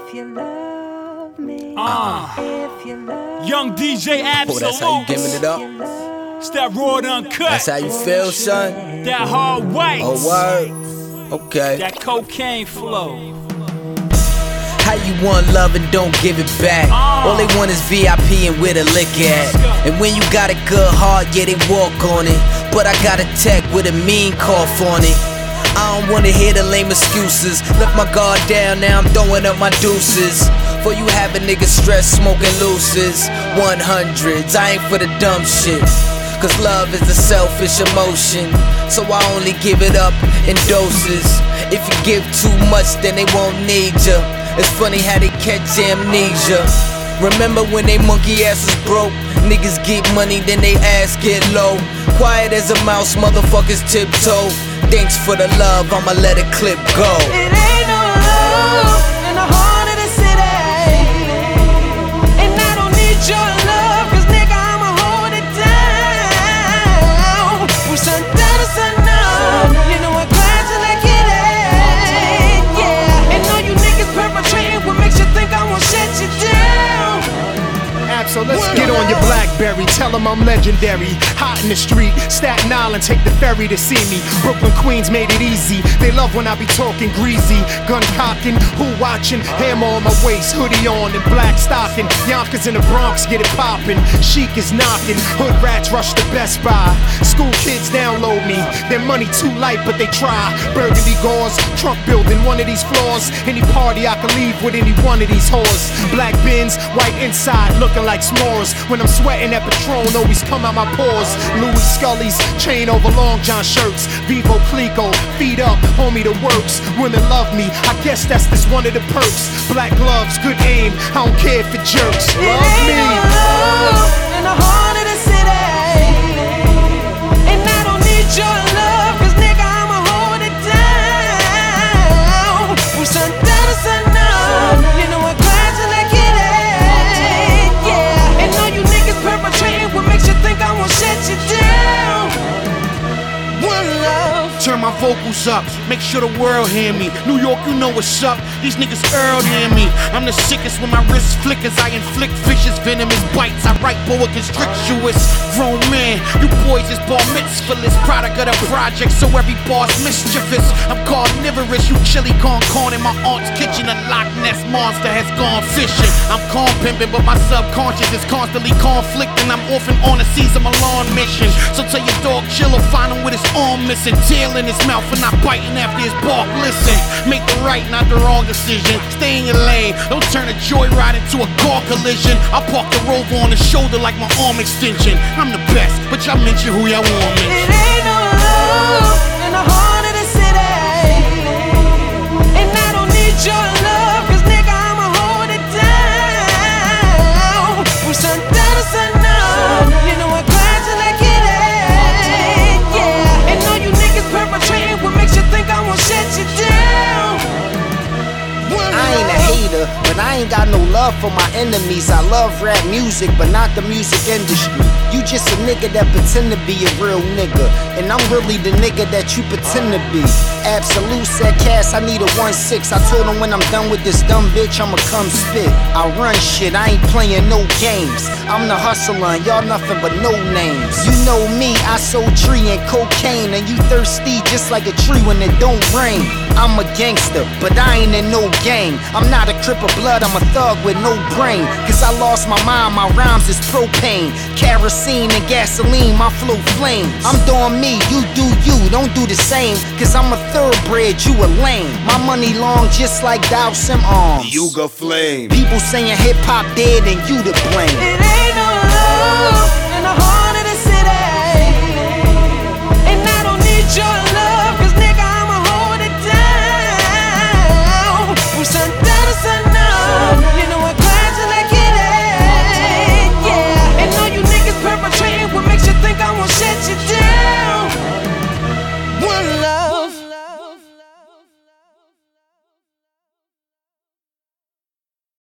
Young DJ Absolute. Oh, that's how you giving it up? It's that raw and uncut. That's how you feel, son? That hard white. Oh, word. Okay. That cocaine flow. How you want love and don't give it back? All they want is VIP and where to lick at. And when you got a good heart, yeah, they walk on it. But I got a tech with a mean cough on it. I don't wanna hear the lame excuses. Left my guard down, now I'm throwing up my deuces. For you having niggas stressed, smoking looses. 100s, I ain't for the dumb shit. Cause love is a selfish emotion, so I only give it up in doses. If you give too much, then they won't need ya. It's funny how they catch amnesia. Remember when they monkey asses broke? Niggas get money, then they ass get low. Quiet as a mouse, motherfuckers tiptoe. Thanks for the love, I'ma let it clip go. It ain't no love in the heart of the city, and I don't need your love, cause nigga, I'ma hold it down. From sundown to sunup, you know I'm glad to like it ain't, yeah. And all you niggas perpetrating what makes you think I won't shut you down. So let's get on your BlackBerry, tell them I'm legendary. Hot in the street, Staten Island, take the ferry to see me. Brooklyn, Queens made it easy. They love when I be talking greasy. Gun cocking, who watching? Hammer on my waist, hoodie on and black stocking. Yonkers in the Bronx, get it poppin'. Chic is knocking, hood rats rush to Best Buy. School kids download me, their money too light but they try. Burgundy gauze, trunk building one of these floors. Any party I can leave with any one of these whores. Black bins, white inside, looking like s'mores. When I'm sweating, that Patron always come out my pores. Louis Scully's, chain over long john shirts. Vivo Clico, feet up, homie the works. Women love me, I guess that's just one of the perks. Black gloves, good aim, I don't care for jerks. Love me. It ain't no love in the heart of the city, and I don't need your love, cause nigga, I'ma hold it down. From sundown to sunup, you know I'm glad to like it ain't, yeah. And all you niggas perpetrating what makes you think I won't shut you down. One love. Turn my vocals up, make sure the world hear me. New York, you know what's up, these niggas Earl hear me. I'm the sickest when my wrist flickers. I inflict vicious venomous bites. I write boa constrictuous. Grown man, you boys is bar mitzvahless. Product of the project, so every bar's mischievous. I'm carnivorous, you chili con in my aunt's kitchen. A Loch Ness monster has gone fishing. I'm corn pimping, but my subconscious is constantly conflicting. I'm often on a Caesar Milan mission. So tell your dog chill or find him with his arm missing. Tail in his mouth and not biting after his bark. Listen, make the right, not the wrong decision. Stay in your lane, don't turn a joyride into a car collision. I park the Rover on the shoulder like my arm extension. I'm the best, but y'all mention who y'all want me. It ain't no love in the heart of the city, and I don't need your love, cause nigga, I'ma hold it down. From sundown to sunup, you know I'm glad to like it ain't, yeah. And all you niggas perpetrating what makes you think I won't shut you down. I ain't a hater, but I ain't got no love for my enemies. I love rap music, but not the music industry. You just a nigga that pretend to be a real nigga, and I'm really the nigga that you pretend to be. Absolute said, Cass, I need a 1-6. I told him when I'm done with this dumb bitch, I'ma come spit. I run shit, I ain't playing no games. I'm the hustler, and y'all nothing but no names. You know me, I sold tree and cocaine, and you thirsty just like a tree when it don't rain. I'm a gangster, but I ain't in no gang. I'm not a crip of blood, I'm a thug with no brain. Cause I lost my mind, my rhymes is propane. Kerosene and gasoline, my flow flame. I'm doing me, you do you, don't do the same. Cause I'm a thoroughbred, you a lame. My money long just like Dowson arms. You go flame. People saying hip hop dead and you to blame.